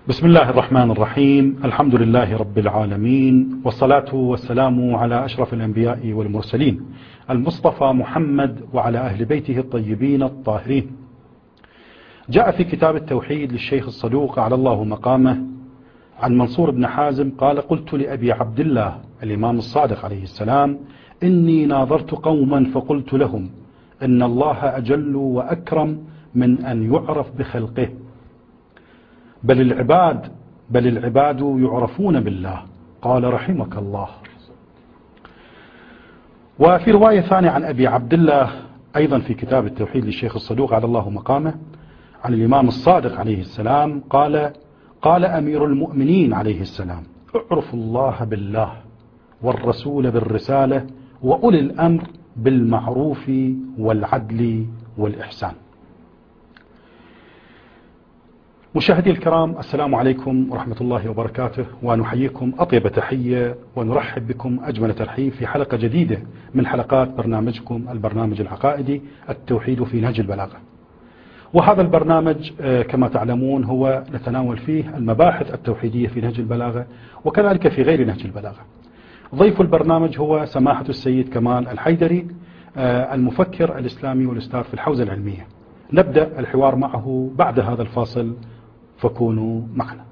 بسم الله الرحمن الرحيم. الحمد لله رب العالمين، والصلاة والسلام على أشرف الأنبياء والمرسلين المصطفى محمد وعلى أهل بيته الطيبين الطاهرين. جاء في كتاب التوحيد للشيخ الصدوق على الله مقامه عن منصور بن حازم قال: قلت لأبي عبد الله الإمام الصادق عليه السلام: إني ناظرت قوما فقلت لهم إن الله أجل وأكرم من أن يعرف بخلقه، بل العباد يعرفون بالله. قال: رحمك الله. وفي رواية ثانية عن أبي عبد الله أيضا في كتاب التوحيد للشيخ الصدوق على الله مقامه عن الإمام الصادق عليه السلام قال أمير المؤمنين عليه السلام: اعرفوا الله بالله، والرسول بالرسالة، وأولي الأمر بالمعروف والعدل والإحسان. مشاهدي الكرام، السلام عليكم ورحمة الله وبركاته، ونحييكم أطيب تحية ونرحب بكم أجمل ترحيب في حلقة جديدة من حلقات برنامجكم البرنامج العقائدي التوحيد في نهج البلاغة. وهذا البرنامج كما تعلمون هو نتناول فيه المباحث التوحيدية في نهج البلاغة وكذلك في غير نهج البلاغة. ضيف البرنامج هو سماحة السيد كمال الحيدري، المفكر الإسلامي والأستاذ في الحوزة العلمية. نبدأ الحوار معه بعد هذا الفاصل، فكونوا معنا.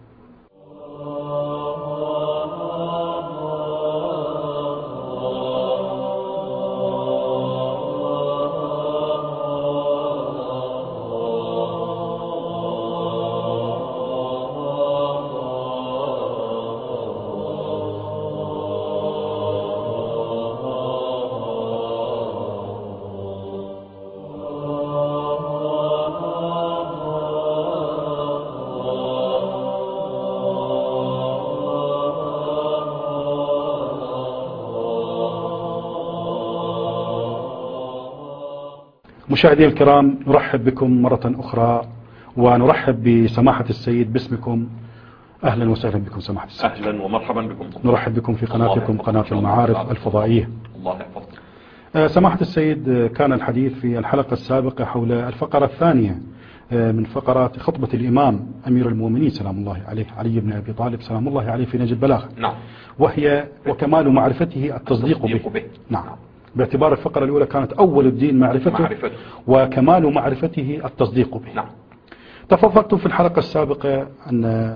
مشاهدينا الكرام، نرحب بكم مرة أخرى ونرحب بسماحة السيد باسمكم. أهلا وسهلا بكم سماحة السيد. أهلا ومرحبا بكم. نرحب بكم في قناتكم قناة المعارف الفضائية. الله يحفظك. سماحة السيد، كان الحديث في الحلقة السابقة حول الفقرة الثانية من فقرات خطبة الإمام أمير المؤمنين سلام الله عليه علي بن أبي طالب سلام الله عليه في نهج البلاغة. نعم. وهي وكمال معرفته التصديق به. نعم. باعتبار الفقرة الأولى كانت أول الدين معرفته وكمال معرفته التصديق به. نعم. تفضلت في الحلقة السابقة أن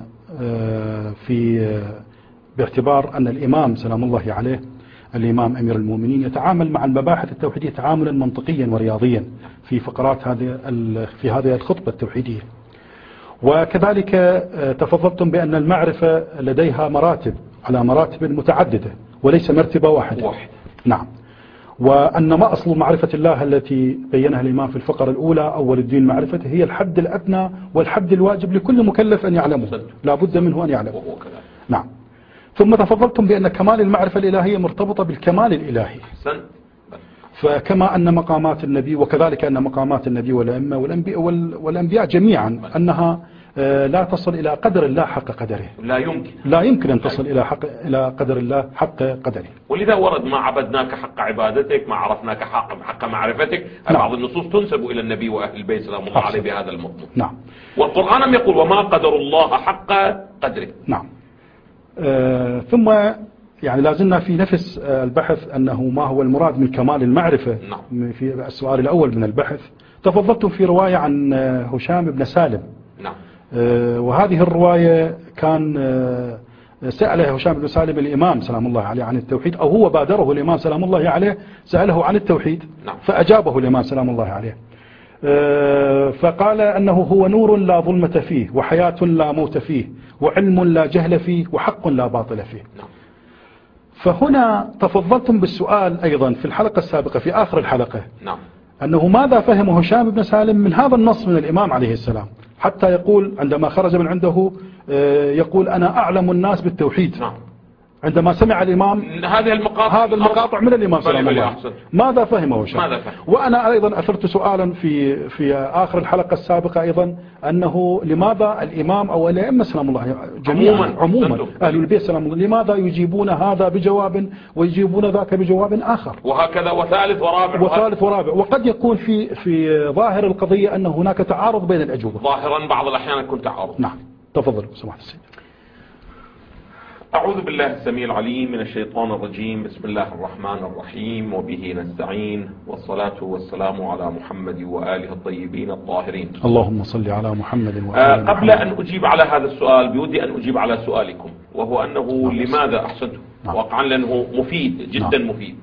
باعتبار أن الإمام سلام الله عليه الإمام أمير المؤمنين يتعامل مع المباحث التوحيدية تعاملا منطقيا ورياضيا في فقرات في هذه الخطبة التوحيدية. وكذلك تفضلتم بأن المعرفة لديها مراتب على مراتب متعددة وليس مرتبة واحدة. نعم. وأن ما أصل معرفة الله التي بينها الإمام في الفقرة الأولى أول الدين معرفته هي الحد الأدنى والحد الواجب لكل مكلف أن يعلمه، لا بد منه أن يعلمه. نعم. ثم تفضلتم بأن كمال المعرفة الإلهية مرتبطة بالكمال الإلهي. فكما أن مقامات النبي وكذلك أن مقامات النبي والأئمة والأنبياء جميعا أنها لا تصل إلى قدر الله حق قدره. لا يمكن أن تصل إلى قدر الله حق قدره. ولذا ورد: ما عبدناك حق عبادتك، ما عرفناك حق معرفتك. نعم. بعض النصوص تنسب إلى النبي وأهل البيت سلام الله عليه بهذا المضمون. نعم. والقرآن لم يقول: وما قدر الله حق قدره. نعم. ثم يعني لازلنا في نفس البحث أنه ما هو المراد من كمال المعرفة. نعم. في السؤال الأول من البحث تفضلتم في رواية عن هشام بن سالم. نعم. وهذه الرواية كان سأله هشام بن سالم الإمام سلام الله عليه عن التوحيد، أو هو بادره الإمام سلام الله عليه سأله عن التوحيد. نعم. فأجابه الإمام سلام الله عليه فقال أنه هو نور لا ظلمة فيه، وحياة لا موت فيه، وعلم لا جهل فيه، وحق لا باطل فيه. نعم. فهنا تفضلتم بالسؤال أيضا في الحلقة السابقة في آخر الحلقة. نعم. أنه ماذا فهم هشام بن سالم من هذا النص من الإمام عليه السلام حتى يقول عندما خرج من عنده يقول: أنا أعلم الناس بالتوحيد. نعم. عندما سمع الإمام هذه المقاطع من الإمام سلام الله، ماذا فهمه هشام؟ وأنا أيضا أثرت سؤالا في آخر الحلقة السابقة أيضا أنه لماذا الإمام أو الأئمة سلام الله جميعا عموما أهل البيت سلام الله لماذا يجيبون هذا بجواب ويجيبون ذاك بجواب آخر، وهكذا وثالث ورابع وقد يكون في ظاهر القضية أن هناك تعارض بين الأجوبة. ظاهرا بعض الأحيان يكون تعارض. نعم. تفضل سماحة السيد. أعوذ بالله السميع العليم من الشيطان الرجيم. بسم الله الرحمن الرحيم، وبه نستعين، والصلاة والسلام على محمد وآله الطيبين الطاهرين. اللهم صل على محمد وآله. قبل أن أجيب على هذا السؤال بودي أن أجيب على سؤالكم، وهو أنه لماذا أحسنته واقعا، لأنه مفيد جدا مفيد.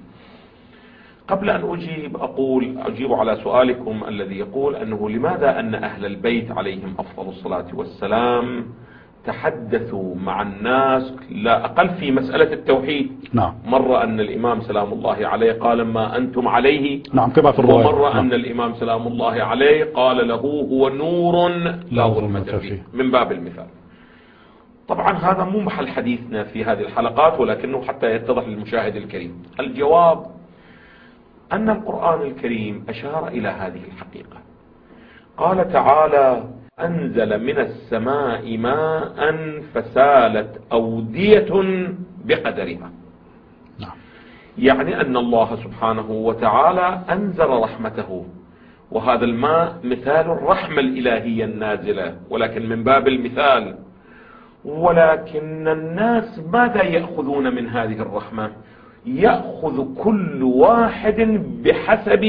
قبل أن أجيب على سؤالكم الذي يقول أنه لماذا أن أهل البيت عليهم أفضل الصلاة والسلام تحدثوا مع الناس لا أقل في مسألة التوحيد. مرة أن الإمام سلام الله عليه قال ما أنتم عليه، كما في الرواية. ومرة أن الإمام سلام الله عليه قال له هو نور لا ظلمة فيه، من باب المثال. طبعا هذا مو محل حديثنا في هذه الحلقات، ولكنه حتى يتضح للمشاهد الكريم. الجواب أن القرآن الكريم أشار إلى هذه الحقيقة. قال تعالى أنزل من السماء ماء فسالت أودية بقدرها. يعني أن الله سبحانه وتعالى أنزل رحمته، وهذا الماء مثال الرحمة الإلهية النازلة، ولكن من باب المثال. ولكن الناس ماذا يأخذون من هذه الرحمة؟ يأخذ كل واحد بحسب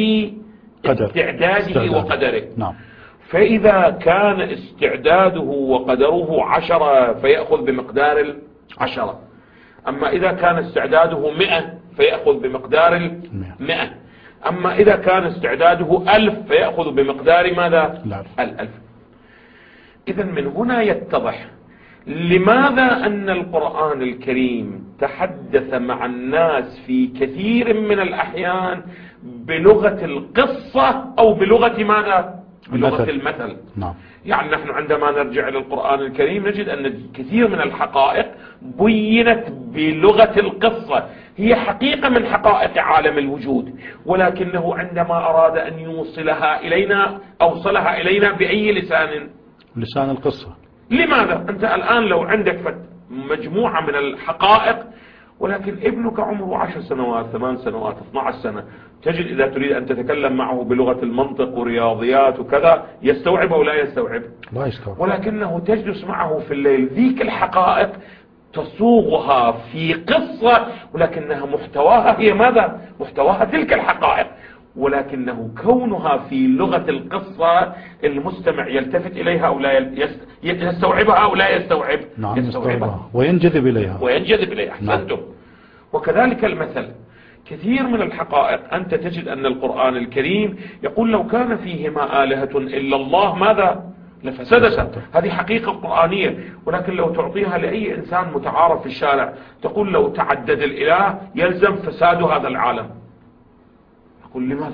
استعداده وقدره. فإذا كان استعداده وقدره 10 فيأخذ بمقدار 10، أما إذا كان استعداده 100 فيأخذ بمقدار 100، أما إذا كان استعداده 1000 فيأخذ بمقدار ماذا؟ 1000. إذن من هنا يتضح لماذا أن القرآن الكريم تحدث مع الناس في كثير من الأحيان بلغة القصة أو بلغة ماذا؟ بلغة المثل. يعني نحن عندما نرجع إلى القرآن الكريم نجد أن كثير من الحقائق بينت بلغة القصة، هي حقيقة من حقائق عالم الوجود، ولكنه عندما أراد أن يوصلها إلينا أوصلها إلينا بأي لسان؟ لسان القصة. لماذا؟ أنت الآن لو عندك مجموعة من الحقائق، ولكن ابنك عمره 10 سنوات 8 سنوات 12 سنة، تجد إذا تريد أن تتكلم معه بلغة المنطق ورياضيات وكذا يستوعب أو لا يستوعب؟ لا يستوعب. ولكنه تجلس معه في الليل، ذيك الحقائق تصوغها في قصة، ولكنها محتواها هي ماذا؟ محتواها تلك الحقائق، ولكنه كونها في لغة القصة المستمع يلتفت إليها أو لا يستوعبها أو لا يستوعب؟ يستوعبها وينجذب إليها. أحسنتم. وكذلك المثل، كثير من الحقائق أنت تجد أن القرآن الكريم يقول لو كان فيهما آلهة إلا الله ماذا؟ لفسدتا. هذه حقيقة قرآنية، ولكن لو تعطيها لأي إنسان متعارف في الشارع تقول لو تعدد الإله يلزم فساد هذا العالم. قل لماذا؟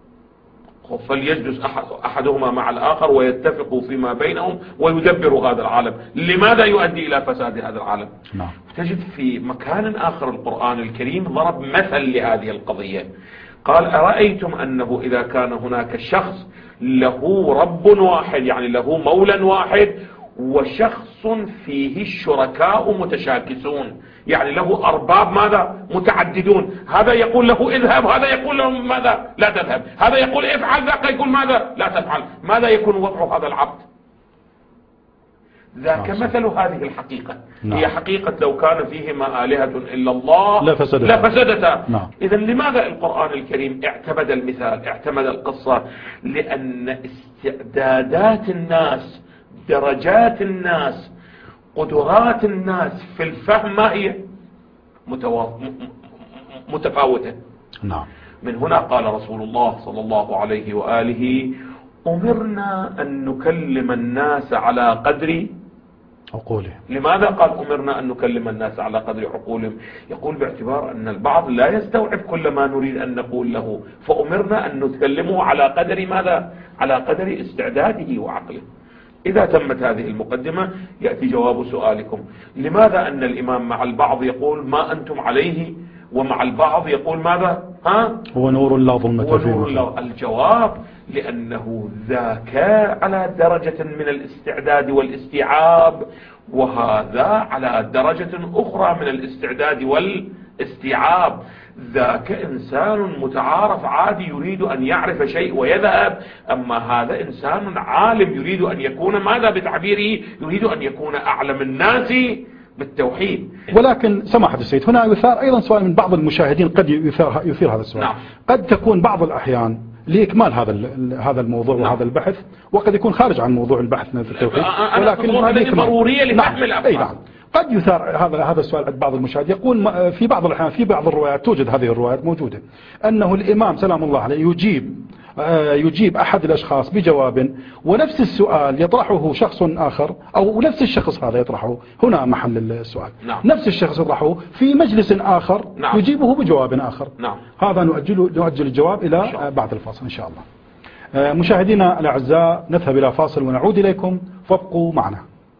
فليجلس أحدهما مع الآخر ويتفقوا فيما بينهم ويدبروا هذا العالم. لماذا يؤدي إلى فساد هذا العالم؟ تجد في مكان آخر القرآن الكريم ضرب مثل لهذه القضية. قال أرأيتم أنه إذا كان هناك شخص له رب واحد، يعني له مولى واحد، وشخص فيه الشركاء متشاكسون، يعني له أرباب ماذا؟ متعددون، هذا يقول له اذهب، هذا يقول له ماذا؟ لا تذهب، هذا يقول افعل، ذاك يقول ماذا؟ لا تفعل. ماذا يكون وضع هذا العبد؟ ذاك مثل هذه الحقيقة. هي حقيقة لو كان فيهما آلهة إلا الله لفسدتا. إذن لماذا القرآن الكريم اعتمد المثال، اعتمد القصة؟ لأن استعدادات الناس، درجات الناس، قدرات الناس في الفهم ما هي؟ متفاوتة. من هنا قال رسول الله صلى الله عليه وآله أمرنا أن نكلم الناس على قدر عقولهم. لماذا قال أمرنا أن نكلم الناس على قدر عقولهم؟ يقول باعتبار أن البعض لا يستوعب كل ما نريد أن نقول له، فأمرنا أن نكلمه على قدر ماذا؟ على قدر استعداده وعقله. إذا تمت هذه المقدمة يأتي جواب سؤالكم، لماذا أن الإمام مع البعض يقول ما أنتم عليه، ومع البعض يقول ماذا؟ هو نور لا ظلمة فيه. الجواب لأنه ذاك على درجة من الاستعداد والاستيعاب، وهذا على درجة أخرى من الاستعداد والاستيعاب. ذاك إنسان متعارف عادي يريد أن يعرف شيء ويذهب، أما هذا إنسان عالم يريد أن يكون ماذا بتعبيره، يريد أن يكون أعلم الناس بالتوحيد. ولكن سماحة السيد هنا يثار أيضا سؤال من بعض المشاهدين، قد يثير هذا السؤال. نعم. قد تكون بعض الأحيان لإكمال هذا الموضوع نعم. وهذا البحث، وقد يكون خارج عن موضوع البحث في التوحيد، ولكن هذه ضرورية لفهم نعم. الأبحاث. نعم. قد يثار هذا السؤال عند بعض المشاهدين، يقول في بعض الأحيان في بعض الروايات، توجد هذه الروايات موجودة، أنه الإمام سلام الله عليه يجيب أحد الأشخاص بجواب، ونفس السؤال يطرحه شخص آخر، أو نفس الشخص هذا يطرحه، هنا محل السؤال. نعم. نفس الشخص يطرحه في مجلس آخر. نعم. يجيبه بجواب آخر. نعم. هذا نؤجل الجواب إلى بعد الفاصل إن شاء الله. مشاهدينا الأعزاء، نذهب إلى فاصل ونعود إليكم، فابقوا معنا.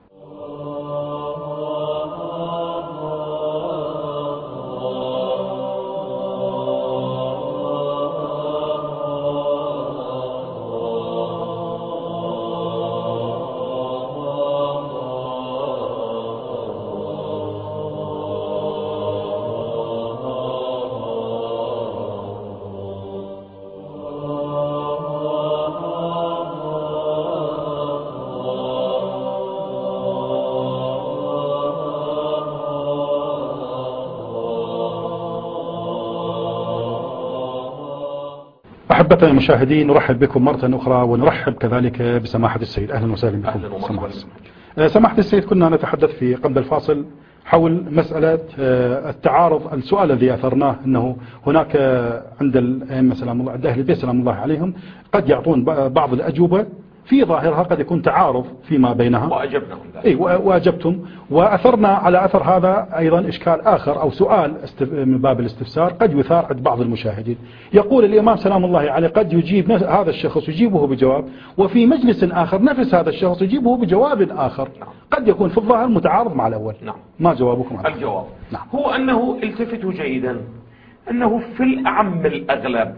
أحبتنا المشاهدين، نرحب بكم مرة أخرى، ونرحب كذلك بسماحة السيد. أهلا وسهلا بكم. سماحة السيد، كنا نتحدث في قبل الفاصل حول مسألة التعارض، السؤال الذي أثرناه أنه هناك عند الأئمة سلام الله، عند أهل البيت سلام الله عليهم، قد يعطون بعض الأجوبة في ظاهرها قد يكون تعارض فيما بينها، وأجبناهم ذلك. وأجبتم، وأثرنا على أثر هذا أيضا إشكال آخر أو سؤال من باب الاستفسار قد يثار عند بعض المشاهدين. يقول الإمام سلام الله عليه قد يجيب هذا الشخص يجيبه بجواب، وفي مجلس آخر نفس هذا الشخص يجيبه بجواب آخر. نعم. قد يكون في الظاهر متعارض مع الأول. نعم. ما جوابكم على الجواب؟ نعم. هو أنه التفتوا جيدا، أنه في الأعم الأغلب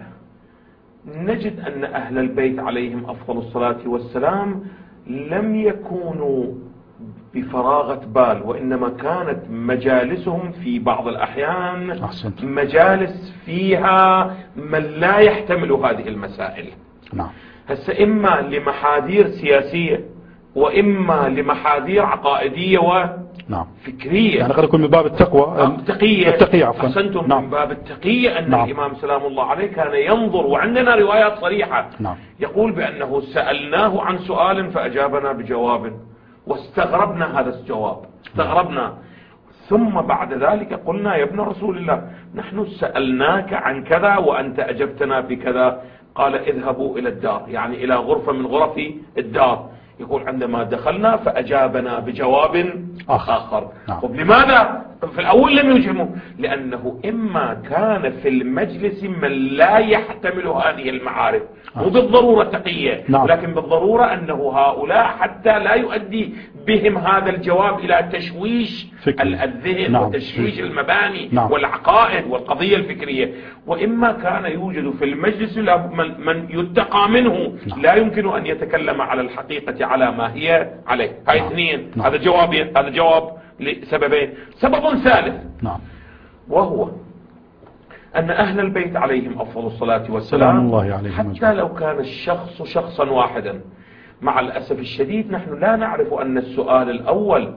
نجد أن أهل البيت عليهم أفضل الصلاة والسلام لم يكونوا بفراغة بال، وإنما كانت مجالسهم في بعض الأحيان أحسنت. مجالس فيها من لا يحتمل هذه المسائل. نعم. هسه إما لمحاذير سياسية، وإما لمحاذير عقائدية نعم. فكرية، يعني قد يكون من باب التقوى. التقية عفوا. أحسنتم. نعم. من باب التقية أن نعم. الإمام سلام الله عليه كان ينظر، وعندنا روايات صريحة. نعم. يقول بأنه سألناه عن سؤال فأجابنا بجواب، واستغربنا هذا الجواب، استغربنا. ثم بعد ذلك قلنا يا ابن رسول الله، نحن سألناك عن كذا وأنت أجبتنا بكذا. قال اذهبوا إلى الدار، يعني إلى غرفة من غرف الدار. يقول عندما دخلنا فأجابنا بجواب آخر. نعم. طب لماذا في الأول لم يجبه؟ لأنه إما كان في المجلس من لا يحتمل هذه المعارف، مو بالضرورة تقية. نعم. لكن بالضرورة أنه هؤلاء حتى لا يؤدي بهم هذا الجواب إلى تشويش الذهن. نعم. وتشويش المباني. نعم. والعقائد والقضية الفكرية. وإما كان يوجد في المجلس من يتقى منه. نعم. لا يمكن أن يتكلم على الحقيقة على ما هي عليه. هاي نعم. اثنين. نعم. هذا جواب لسببين. سبب ثالث، نعم، وهو أن أهل البيت عليهم أفضل الصلاة والسلام الله عليهم حتى لو كان الشخص شخصا واحدا، مع الأسف الشديد نحن لا نعرف أن السؤال الأول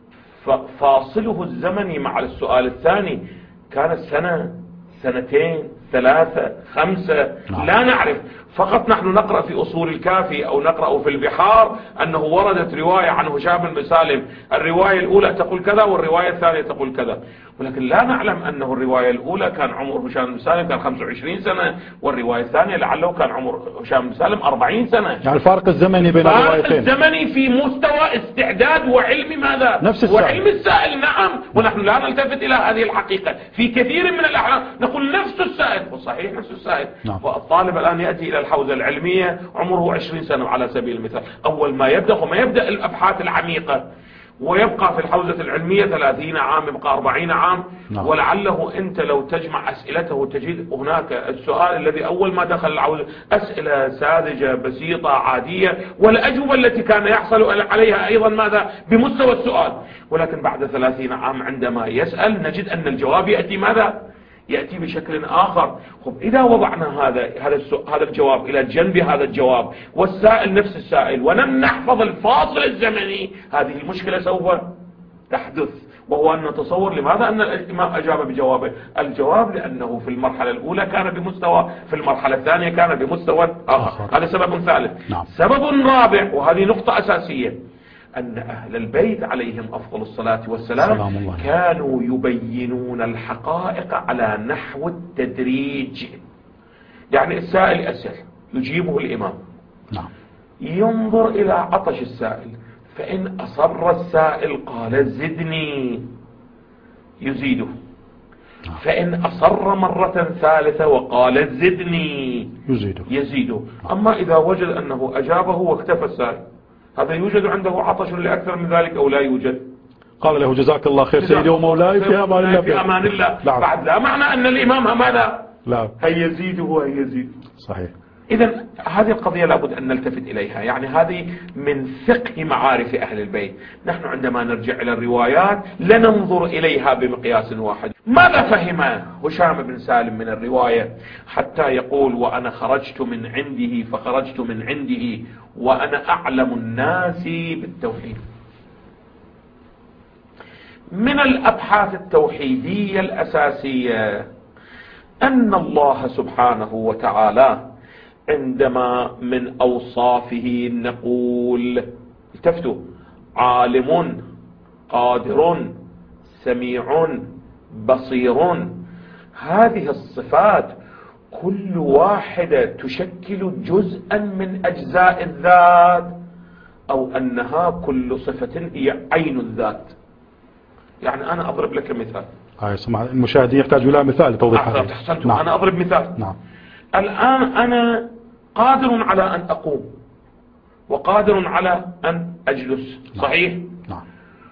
فاصله الزمني مع السؤال الثاني كان سنة، سنتين، 3، 5. نعم. لا نعرف. فقط نحن نقرأ في أصول الكافي أو نقرأ في البحار أنه وردت رواية عن هشام بن سالم، الرواية الأولى تقول كذا والرواية الثانية تقول كذا، ولكن لا نعلم أنه الرواية الأولى كان عمر هشام بن سالم كان 25 سنة، والرواية الثانية لعله كان عمر هشام بن سالم 40 سنة. يعني الفارق الزمني بين الروايتين، الزمني في مستوى استعداد وعلم ماذا؟ نفس السائل. وعلم السائل. نعم. ونحن لا نلتفت إلى هذه الحقيقة في كثير من الأحيان، نقول نفس السائل، وصحيح نفس السائل. نعم. والطالب الآن يأتي إلى الحوزة العلمية عمره 20 سنة على سبيل المثال، أول ما يبدأ وما يبدأ الأبحاث العميقة، ويبقى في الحوزة العلمية 30 عام، يبقى 40 عام. نعم. ولعله أنت لو تجمع أسئلته تجد هناك السؤال الذي أول ما دخل الحوزة أسئلة ساذجة بسيطة عادية، والأجوبة التي كان يحصل عليها أيضا ماذا؟ بمستوى السؤال. ولكن بعد 30 عام عندما يسأل نجد أن الجواب يأتي ماذا؟ يأتي بشكل آخر. إذا وضعنا هذا الجواب إلى جنب هذا الجواب والسائل نفس السائل ولم نحفظ الفاصل الزمني، هذه المشكلة سوف تحدث، وهو أن نتصور لماذا أن الإمام أجاب بجوابه. الجواب لأنه في المرحلة الأولى كان بمستوى، في المرحلة الثانية كان بمستوى آخر. هذا سبب ثالث. نعم. سبب رابع، وهذه نقطة أساسية، أن أهل البيت عليهم أفضل الصلاة والسلام كانوا يبينون الحقائق على نحو التدريج. يعني السائل يسأل يجيبه الإمام، نعم، ينظر إلى عطش السائل، فإن أصر السائل قال زدني يزيده، فإن أصر مرة ثالثة وقال زدني يزيده. أما إذا وجد أنه أجابه واكتفى السائل، هذا يوجد عنده عطش لأكثر من ذلك أو لا يوجد؟ قال له جزاك الله خير سيدي ومولاي في أمان الله. في أمان الله. بعد لا معنى أن الإمام ماذا؟ لا، هي يزيده. صحيح. إذن هذه القضية لابد أن نلتفت إليها، يعني هذه من فقه معارف أهل البيت. نحن عندما نرجع إلى الروايات لا ننظر إليها بمقياس واحد. ماذا فهم هشام بن سالم من الرواية حتى يقول وأنا خرجت من عنده فخرجت من عنده وأنا أعلم الناس بالتوحيد؟ من الأبحاث التوحيدية الأساسية أن الله سبحانه وتعالى عندما من أوصافه نقول التفتوا عالم قادر سميع بصير، هذه الصفات كل واحدة تشكل جزءا من أجزاء الذات، أو أنها كل صفة هي عين الذات. يعني أنا أضرب لك مثال. المشاهدين يحتاج إلى مثال لتوضيح هذا. نعم. أنا أضرب مثال. نعم. الآن أنا قادر على أن أقوم وقادر على أن أجلس، صحيح؟ نعم.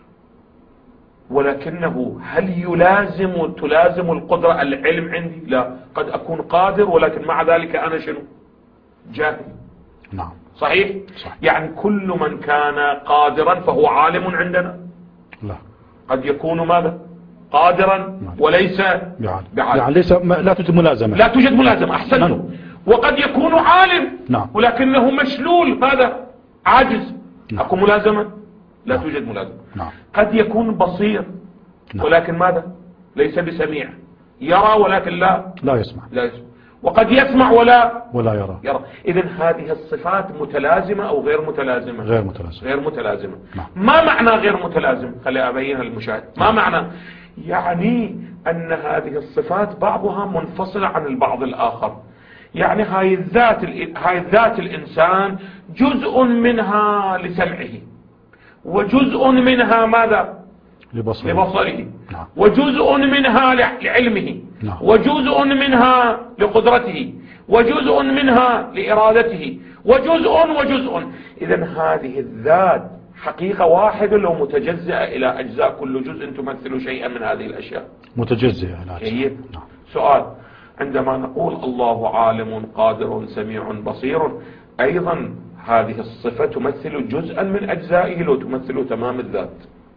ولكنه هل تلازم القدرة العلم عندي؟ لا، قد أكون قادر ولكن مع ذلك أنا شنو؟ جاهل. نعم. صحيح؟ يعني كل من كان قادرا فهو عالم عندنا؟ لا، قد يكون ماذا؟ قادرا وليس بعالم. يعني لا توجد ملازمة. لا توجد ملازمة، أحسنتم. وقد يكون عالم، نعم، ولكنه مشلول، ماذا؟ عاجز. نعم. أكو ملازمة؟ لا، نعم. توجد ملازمة. نعم. قد يكون بصير، نعم، ولكن ماذا؟ ليس بسميع، يرى ولكن لا يسمع. وقد يسمع ولا يرى. إذن هذه الصفات متلازمة أو غير متلازمة؟ غير متلازمة. نعم. ما معنى غير متلازم؟ خلي أبينها للمشاهد. ما معنى؟ يعني أن هذه الصفات بعضها منفصلة عن البعض الآخر. يعني هاي الذات الإنسان جزء منها لسمعه، وجزء منها ماذا؟ لبصره. نعم. وجزء منها لعلمه. نعم. وجزء منها لقدرته، وجزء منها لإرادته، وجزء. إذن هذه الذات حقيقة واحدة لو متجزئة إلى أجزاء، كل جزء تمثل شيئا من هذه الأشياء. متجزئة. نعم. سؤال، عندما نقول الله عالم قادر سميع بصير، أيضا هذه الصفة تمثل جزءا من أجزائه لو تمثل تمام الذات؟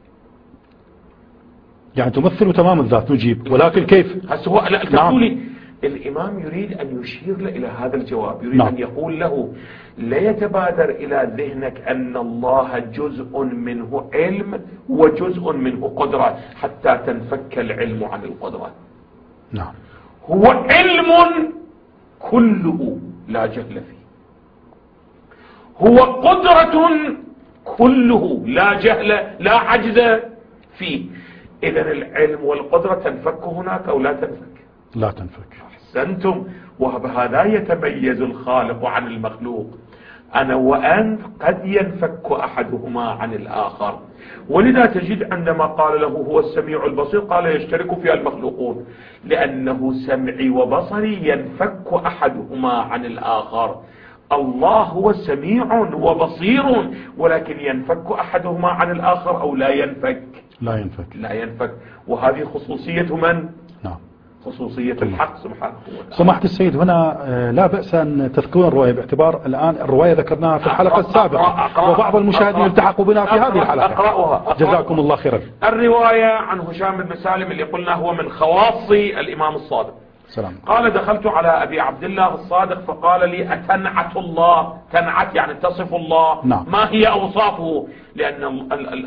يعني تمثل تمام الذات، نجيب، ولكن كيف؟ هو نعم. الإمام يريد أن يشير إلى هذا الجواب، يريد نعم. أن يقول له لا يتبادر إلى ذهنك أن الله جزء منه علم وجزء منه قدرة حتى تنفك العلم عن القدرة. نعم. هو علم كله لا جهل فيه، هو قدرة كله لا جهل لا عجز فيه. إذن العلم والقدرة تنفك هناك أو لا تنفك؟ لا تنفك. أحسنتم. وبهذا يتميز الخالق عن المخلوق. أنا وأنت قد ينفك أحدهما عن الآخر، ولذا تجد عندما قال له هو السميع البصير قال يشترك فيها المخلوقون، لأنه سمعي وبصري ينفك أحدهما عن الآخر. الله هو سميع وبصير، ولكن ينفك أحدهما عن الآخر أو لا ينفك؟ لا ينفك. وهذه خصوصية من؟ نعم. خصوصية الحق سبحانه وتعالى. سماحة السيد، هنا لا بأس أن تذكرون الرواية، باعتبار الآن الرواية ذكرناها في الحلقة السابقة وبعض المشاهدين التحقوا بنا في هذه الحلقة. أقرأها. جزاكم الله خيرا. الرواية عن هشام بن سالم اللي قلنا هو من خواص الإمام الصادق. سلام. قال: دخلت على أبي عبد الله الصادق فقال لي: أتنعت الله؟ تنعت يعني تصف الله. نعم. ما هي أوصافه؟ لأن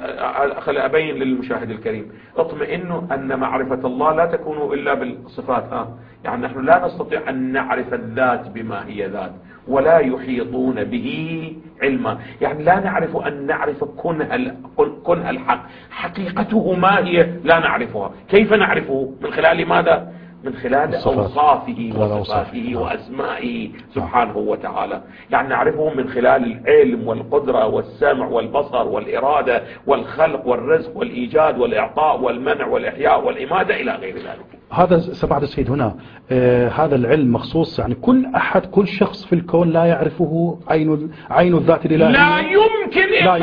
خل أبين للمشاهد الكريم، اطمئنوا أن معرفة الله لا تكون إلا بالصفات. يعني نحن لا نستطيع أن نعرف الذات بما هي ذات، ولا يحيطون به علما. يعني لا نعرف أن نعرف كنه الحق، حقيقته ما هي لا نعرفها. كيف نعرفه؟ من خلال ماذا؟ من خلال أوصافه وصفاته وأسمائه سبحانه وتعالى. يعني نعرفه من خلال العلم والقدرة والسمع والبصر والإرادة والخلق والرزق والإيجاد والإعطاء والمنع والإحياء والإماتة إلى غير ذلك. هذا سماحة السيد هنا هذا العلم مخصوص، يعني كل أحد كل شخص في الكون لا يعرفه عين الذات الإلهية. لا يمكن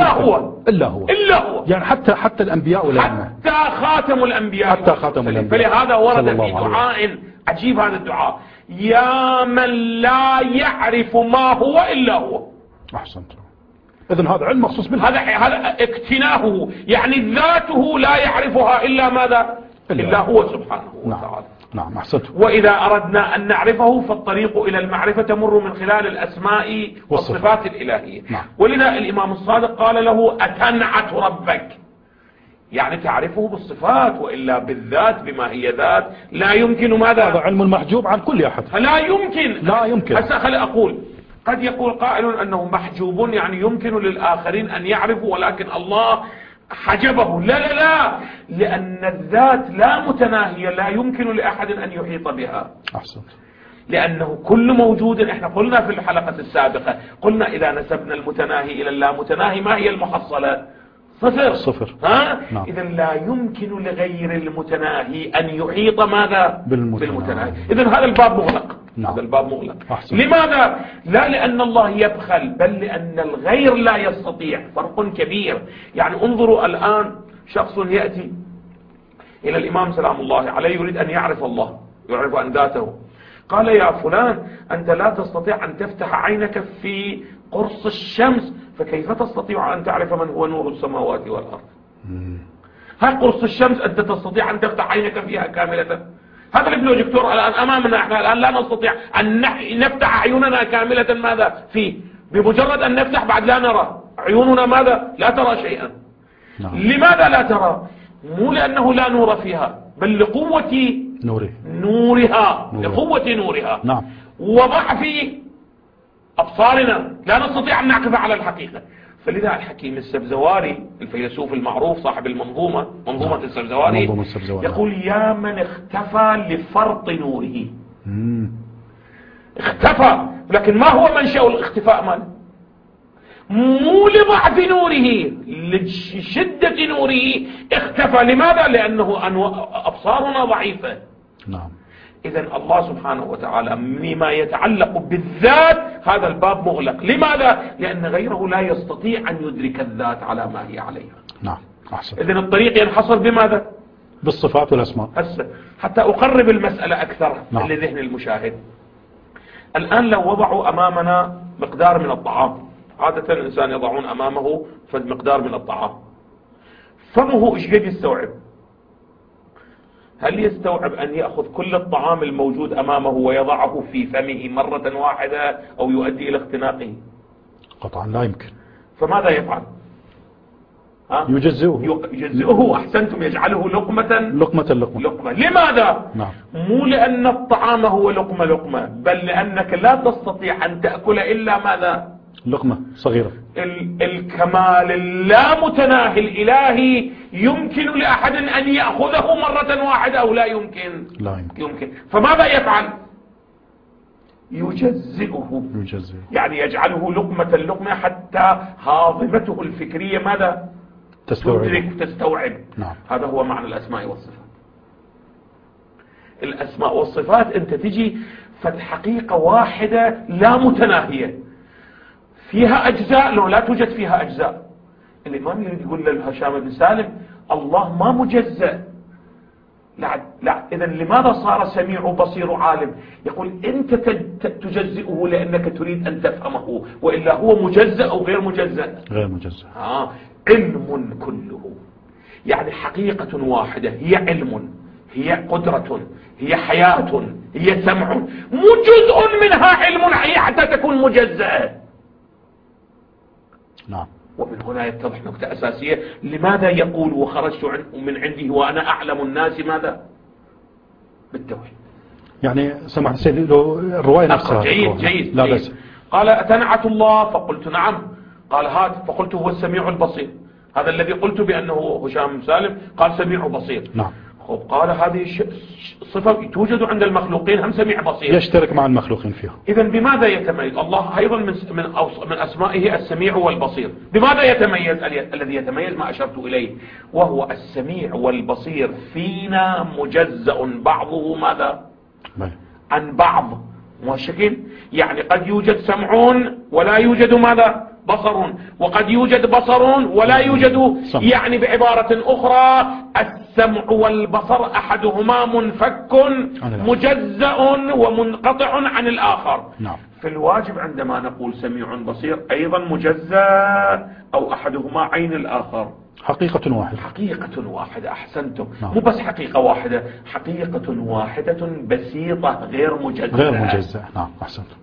إلا هو. يعني حتى الأنبياء والأئمة، حتى خاتم الأنبياء. فلهذا ورد في دعاء عجيب هذا الدعاء: يا من لا يعرف ما هو إلا هو. أحسنت. إذن هذا علم مخصوص بالله. هذا اكتناه، يعني ذاته لا يعرفها إلا ماذا؟ إلا هو سبحانه وتعالى. نعم أحسنت. وإذا أردنا أن نعرفه فالطريق إلى المعرفة تمر من خلال الأسماء والصفات الإلهية. نعم. ولذا الإمام الصادق قال له: أتنعت ربك؟ يعني تعرفه بالصفات، وإلا بالذات بما هي ذات لا يمكن. ماذا؟ هذا علم محجوب عن كل أحد. لا يمكن. هسه خلي أقول، قد يقول قائل أنه محجوب، يعني يمكن للآخرين أن يعرفوا ولكن الله حجبه. لا، لأن الذات لا متناهية، لا يمكن لأحد أن يحيط بها. أحسنت. لأنه كل موجود، احنا قلنا في الحلقة السابقة، قلنا إذا نسبنا المتناهي إلى اللامتناهي ما هي المحصلة؟ صفر. نعم. إذا لا يمكن لغير المتناهي أن يحيط ماذا؟ بالمتناهي. إذا هذا الباب مغلق. نعم. هذا الباب مغلق. أحسن. لماذا؟ لا لأن الله يبخل، بل لأن الغير لا يستطيع. فرق كبير. يعني انظروا الآن، شخص يأتي إلى الإمام سلام الله عليه يريد أن يعرف الله، يعرف عن ذاته. قال: يا فلان، أنت لا تستطيع أن تفتح عينك في قرص الشمس، فكيف تستطيع أن تعرف من هو نور السماوات والأرض؟ هاي قرص الشمس أنت تستطيع أن تفتح عينك فيها كاملة؟ هذا البروجيكتور الآن أمامنا، احنا الآن لا نستطيع أن نفتح عيوننا كاملة. ماذا فيه؟ بمجرد أن نفتح بعد لا نرى عيوننا. ماذا؟ لا ترى شيئا. نعم. لماذا لا ترى؟ مو لأنه لا نور فيها، بل لقوة نورها. لقوة نورها. نعم. وضعف أبصارنا، لا نستطيع أن نعكف على الحقيقة. فلذا الحكيم السبزواري الفيلسوف المعروف صاحب منظومة السبزواري يقول: يا من اختفى لفرط نوره. اختفى، لكن ما هو منشأ الاختفاء؟ ماله؟ مو لضعف نوره، لشدة نوره اختفى. لماذا؟ لأنه أبصارنا ضعيفة. نعم. إذن الله سبحانه وتعالى مما يتعلق بالذات هذا الباب مغلق. لماذا؟ لأن غيره لا يستطيع أن يدرك الذات على ما هي عليها. نعم. أحسن. إذن الطريق ينحصر بماذا؟ بالصفات والأسماء. حتى أقرب المسألة أكثر. نعم. لذهن المشاهد. الآن لو وضعوا أمامنا مقدار من الطعام، عادة الإنسان يضعون أمامه مقدار من الطعام، فمه إيش قد يستوعب؟ هل يستوعب أن يأخذ كل الطعام الموجود أمامه ويضعه في فمه مرة واحدة أو يؤدي إلى اختناقه؟ قطعا لا يمكن. فماذا يفعل؟ يجزئه. أحسنتم. يجعله لقمة. لماذا؟ نعم. مو لأن الطعام هو لقمة، بل لأنك لا تستطيع أن تأكل إلا ماذا؟ لقمة صغيرة. الكمال اللامتناهي الإلهي يمكن لأحد أن يأخذه مرة واحدة أو لا يمكن؟ لا يمكن. فماذا يفعل؟ يجزئه. يعني يجعله لقمة حتى هاضمته الفكرية ماذا؟ تستوعب. نعم. هذا هو معنى الأسماء والصفات. الأسماء والصفات أنت تجي فالحقيقة واحدة لا متناهية، فيها أجزاء لو لا توجد فيها أجزاء. الإمام يريد يقول لهشام بن سالم: الله ما مجزأ، لا إذا لماذا صار سميع وبصير عالم؟ يقول أنت تجزئه لأنك تريد أن تفهمه، وإلا هو مجزأ أو غير مجزأ؟ غير مجزأ. علم كله، يعني حقيقة واحدة، هي علم، هي قدرة، هي حياة، هي سمع، مو جزء منها علم هي حتى تكون مجزأة. نعم. ومن هنا يتضح نقطة أساسية، لماذا يقول وخرجت من عنده وأنا أعلم الناس ماذا؟ بالتوحيد. يعني سمعت سيدي لو الرواية نفسها. جيد. لا بس. قال أتنعت الله؟ فقلت نعم. قال هات، فقلت هو السميع البصير. هذا الذي قلت بأنه هشام سالم قال سميع بصير. نعم. قال هذه صفة توجد عند المخلوقين، هم سميع بصير، يشترك مع المخلوقين فيها. إذن بماذا يتميز الله؟ أيضا من أسمائه السميع والبصير. بماذا يتميز؟ الذي يتميز ما أشرت إليه، وهو السميع والبصير فينا مجزأ بعضه ماذا؟ عن بعض، موشكين. يعني قد يوجد سمعون ولا يوجد ماذا؟ بصر، وقد يوجد بصر ولا يوجد سمع. يعني بعبارة أخرى السمع والبصر أحدهما منفك مجزأ ومنقطع عن الآخر. نعم. في الواجب عندما نقول سميع بصير أيضا مجزأ أو أحدهما عين الآخر. حقيقة واحدة. حقيقة واحدة، أحسنتم. نعم. مو بس حقيقة واحدة، حقيقة واحدة بسيطة غير مجزأة. نعم أحسنتم.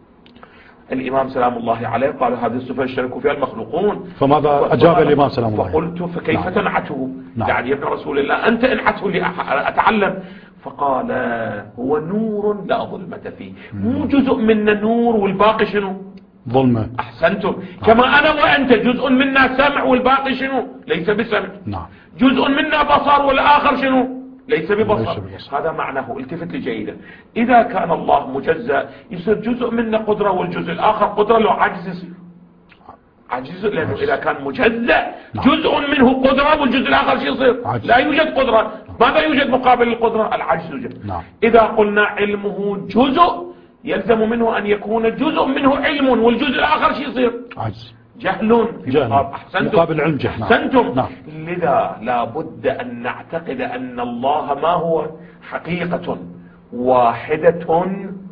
الإمام سلام الله عليه قال هذه الصفة يشترك فيها المخلوقون. فماذا أجاب الإمام سلام الله عليه؟ فقلت فكيف نعم. تنعته؟ نعم. يعني يا ابن رسول الله أنت انعته لأتعلم. فقال هو نور لا ظلمة فيه، مو جزء منا نور والباقي شنو؟ ظلمة. أحسنتم. كما أنا وأنت جزء منا سمع والباقي شنو؟ ليس بسمع. نعم. جزء منا بصر والآخر شنو؟ ليس ببصر. هذا معناه، التفت لي جيدا. إذا كان الله مجزأ يصير جزء منا قدرة والجزء الآخر قدرة، لو عجز يصير عجز، لأنه إذا كان مجزأ جزء منه قدرة والجزء الآخر شو يصير؟ لا يوجد قدرة. ماذا يوجد مقابل القدرة؟ العجز يوجد. إذا قلنا علمه جزء يلزم منه أن يكون جزء منه علم والجزء الآخر شو يصير؟ عجز، جهل. مقابل العلم جهل. أحسنتم. نعم. لذا لا بد أن نعتقد أن الله ما هو؟ حقيقة واحدة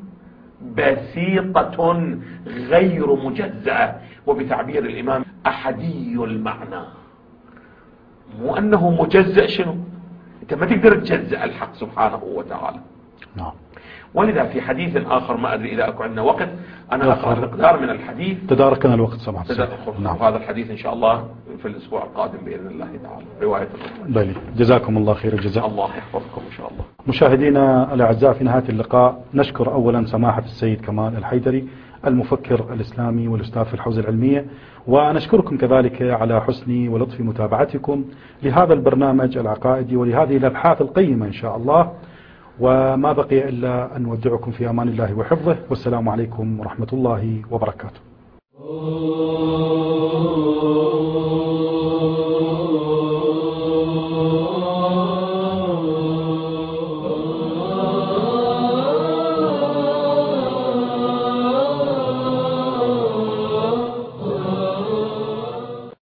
بسيطة غير مجزأة، وبتعبير الإمام أحدي المعنى، مو أنه مجزأ. شنو؟ أنت ما تقدر تجزأ الحق سبحانه وتعالى. نعم. ولذا في حديث آخر، ما أدري إذا أكو عندنا وقت أنا أقرأ مقدار من الحديث. تداركنا الوقت سمعت. نعم. هذا الحديث إن شاء الله في الأسبوع القادم بإذن الله تعالى، رواية بلي. جزاكم الله خير الجزاء. الله يحفظكم إن شاء الله. مشاهدينا الأعزاء، في نهاية اللقاء نشكر أولا سماحة السيد كمال الحيدري المفكر الإسلامي والأستاذ في الحوزة العلمية، ونشكركم كذلك على حسن ولطف متابعتكم لهذا البرنامج العقائدي ولهذه الأبحاث القيمة إن شاء الله. وما بقي إلا أن نودعكم في أمان الله وحفظه، والسلام عليكم ورحمة الله وبركاته.